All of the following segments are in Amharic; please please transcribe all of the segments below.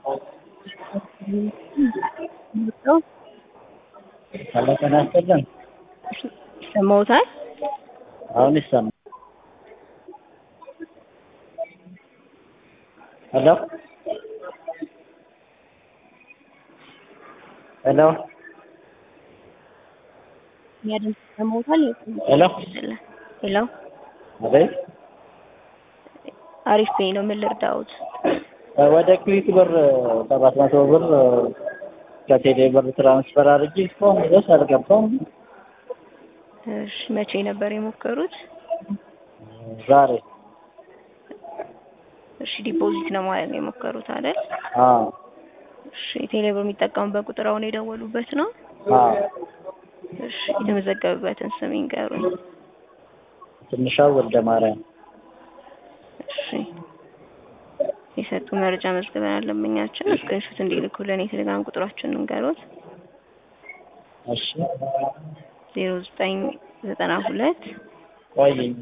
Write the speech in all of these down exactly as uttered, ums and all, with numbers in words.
ሄሎ ጤና ይስጥልን። ሰማሁታል። አሁን ይሰማል። ሄሎ ሄሎ ያድን ሰማሁታል። ሄሎ ሄሎ አቤት። አሪፍ ነው። ምን ልርዳዎት? ወደ ክሊክ ብር ሰባት መቶ ብር ከቴሌ ብር ትራንስፈር አድርጌ እስካሁን ድረስ አልገባም። እሺ መቼ ነበር የሞከሩት? ዛሬ። እሺ ዲፖዚት ነው ማለት ነው የሞከሩት አይደል? አዎ። እሺ ቴሌ ብር የሚጠቀሙበት ቁጥር አሁን የደወሉበት ነው? አዎ። እሺ የተመዘገበበትን ስም ይንገሩኝ። ትንሿ ወልደ ማርያም። እሺ የሰጡ መረጃ መዝግበናል። ለምኛችን ስክሪንሾት እንዲልኩልን የቴሌግራም ቁጥራችንን እንገሩት። እሺ ዜሮ ዘጠኝ ዘጠና ሁለት ቆይኝ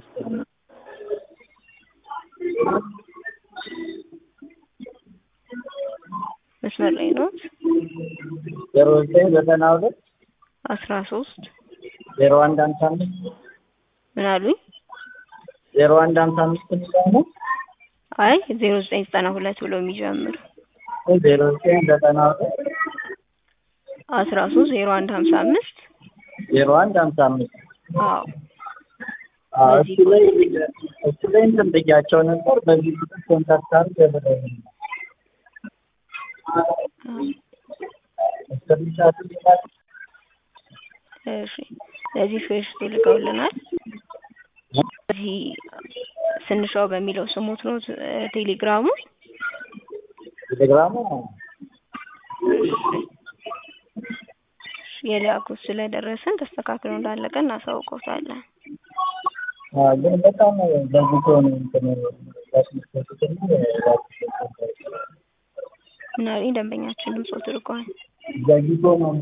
መስመር ላይ ነው። ዜሮ ዘጠኝ ዘጠና ሁለት አስራ ሶስት ዜሮ አንድ ሃምሳ አምስት ምን አሉኝ? ዜሮ አንድ ሃምሳ አምስት ነው። አይ ዜሮ ዘጠኝ ዘጠና ሁለት ብሎ የሚጀምር ዜሮ ዘጠኝ ዘጠና ሁለት አስራ ሶስት ዜሮ አንድ ሃምሳ አምስት ዜሮ አንድ ሃምሳ አምስት አዎ። አዎ እሱ ላይ እሱ ላይ እንትን ብያቸው ነበር። በዚህ ቁጥር ኮንታክት አድርገህ ብለውኝ ነው። እሺ ለዚህ ፌስ ልከውልናል። እዚህ ስንሻው በሚለው ስሙት ነው ቴሌግራሙ ቴሌግራሙ የላኩት ስለደረሰን ተስተካክሎ እንዳለቀ እናሳውቀውታለን። አዎ ግን በጣም ለዚህ ነው እንትን ምናልባት ደንበኛችንም ጾት ርቋል ዘግይቶ ነው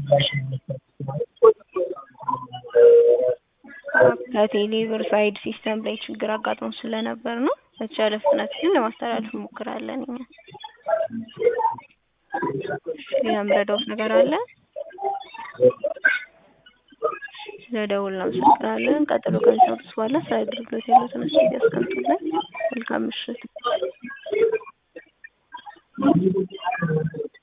ከቴሌ ብር ሳይድ ሲስተም ላይ ችግር አጋጥሞ ስለነበር ነው። በተቻለ ፍጥነት ግን ለማስተላለፍ እንሞክራለን። እኛ የምረዳው ነገር አለ ስለደውልና መስከራለን። ቀጥሎ ከሰዓት በኋላ ሳይድርግሎት ያለው ተነስቶ ያስቀምጡልን። መልካም ምሽት።